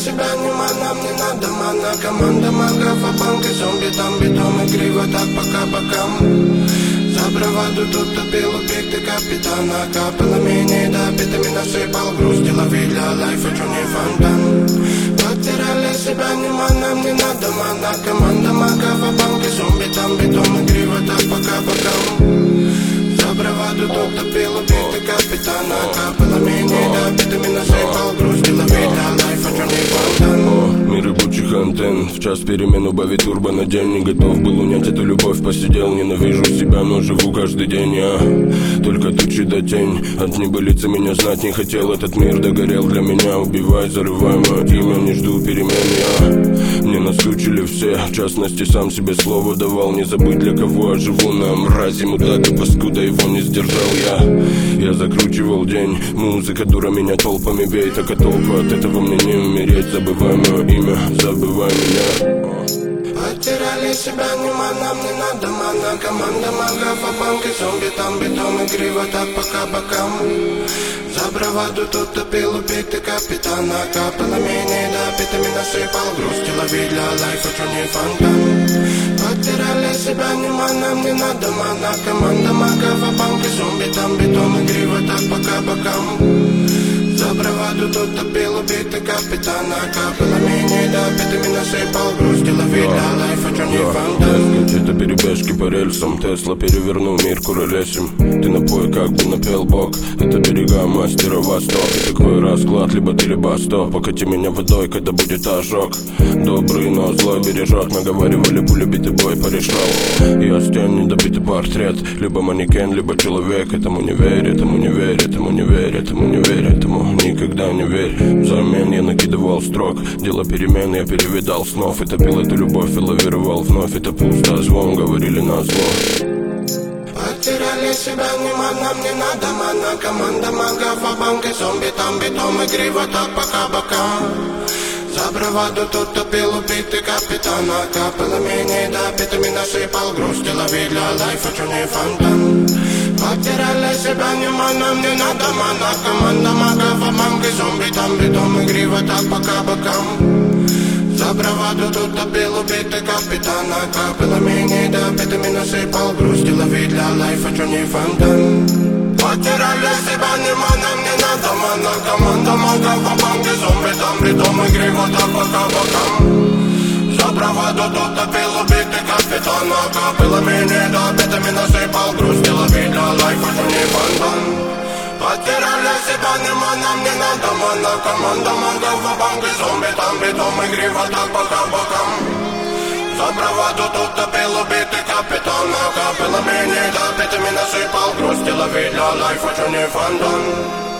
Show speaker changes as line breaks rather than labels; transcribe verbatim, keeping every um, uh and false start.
себя не мана, мне надо мана. Команда магов, а банки, зомби, там битом и криво так по кабакам. За браваду тут топил объекты капитана. Капелами недопитыми насыпал груз. Деловые для лайфа, чё не фонтан. Потеряли себя не мана, мне надо мана. Команда магов, а банки, зомби, там битом и криво так по кабакам. За браваду тут топил объекты капитана. Капелами недопитыми насыпал груз. Деловые для лайфа, чё не фонтан.
Мир рабочих антенн, в час перемен убавить турбо на день. Не готов был унять эту любовь, посидел. Ненавижу себя, но живу каждый день я. Только тучи да тень, от небылицы меня знать не хотел. Этот мир догорел для меня, убивай, зарывай мое имя. Не жду перемен я, мне наскучили все. В частности, сам себе слово давал, не забыть для кого я живу. На мразе мудак и паскуда, его не сдержал я. Я закручивал день, музыка дура меня толпами бей. Так а толку от этого мне не умереть. Забывай мое имя, забывай меня.
Потеряли себя не мана, мне надо мана. Команда магов, а банки, зомби, там битом и криво так по кабакам. За браваду тут топил объекты капитана. Капелами недопитыми насыпал груз. Деловые для лайфа, чё не фонтан. Потеряли себя не мана, мне надо мана. Команда магов, а банки, зомби, там битом и криво так по кабакам. За браваду тут топил объекты капитана. Капелами недопитыми насыпал груз. Деловые для лайфа, чё не фонтан.
Это перебежки по рельсам, Тесла перевернул мир куролесим. Ты напой, как бы напел бог. Это берега мастера Восток. И такой расклад, либо ты, либо стоп. Покати меня водой, когда будет ожог. Добрый, но злой бережет. Наговаривали, пуля битый бой порешал. Я стен, недобитый портрет. Либо манекен, либо человек. Этому не верь, этому не верь, этому не верь, этому не верь, этому никогда не верь. Взамен я накидывал строк. Дело перемен, я перевидал снов. И топил эту любовь и лавировал вновь. Это пусто, звон, говорили на зло.
Потеряли себя не мана, мне надо мана. Команда магов, а банки, зомби, там битом и криво так по кабакам. За браваду тут топил убитый капитана. Капелами недопитыми насыпал груз. Деловые для лайфа, чё не фонтан. Потеряли себя не мана, мне надо мана. Команда магов, а банки, зомби, там битом и криво так по кабакам. За браваду тут топил убитый капитана. Капелами недопитыми насыпал груз. Деловые для лайфа, чё не фонтан. Потеряли себя не мана, мне надо мана. Команда магов, а банки, зомби, там битом и криво так по кабакам. За браваду тут топил убитый капитана. Капелами недопитыми насыпал груз. Деловые для лайфа, чё не фонтан. Потеряли себя не мана, мне надо мана. Команда магов, а банки, зомби, там битом и криво так по кабакам. За браваду тут топил убитый капитана. Капелами недопитыми насыпал груз. Деловые для лайфа, чё не фонтан.